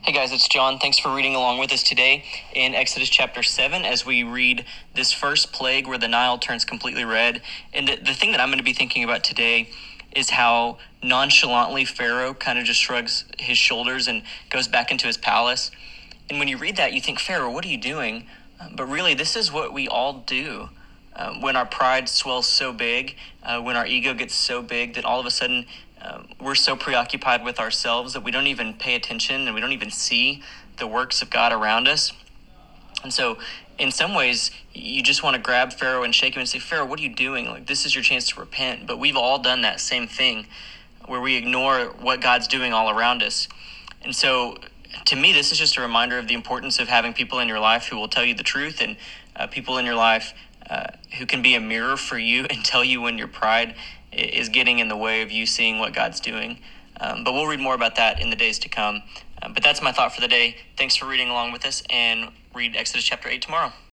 Hey guys, it's John. Thanks for reading along with us today in Exodus chapter 7 as we read this first plague where the Nile turns completely red. And the thing that I'm going to be thinking about today is how nonchalantly Pharaoh kind of just shrugs his shoulders and goes back into his palace. And when you read that, you think, Pharaoh, what are you doing? But really, this is what we all do. When our pride swells so big, when our ego gets so big that all of a sudden we're so preoccupied with ourselves that we don't even pay attention and we don't even see the works of God around us. And so, in some ways, you just want to grab Pharaoh and shake him and say, Pharaoh, what are you doing? Like, this is your chance to repent. But we've all done that same thing where we ignore what God's doing all around us. And so, to me, this is just a reminder of the importance of having people in your life who will tell you the truth and people in your life who can be a mirror for you and tell you when your pride is getting in the way of you seeing what God's doing. But we'll read more about that in the days to come. But that's my thought for the day. Thanks for reading along with us, and read Exodus chapter 8 tomorrow.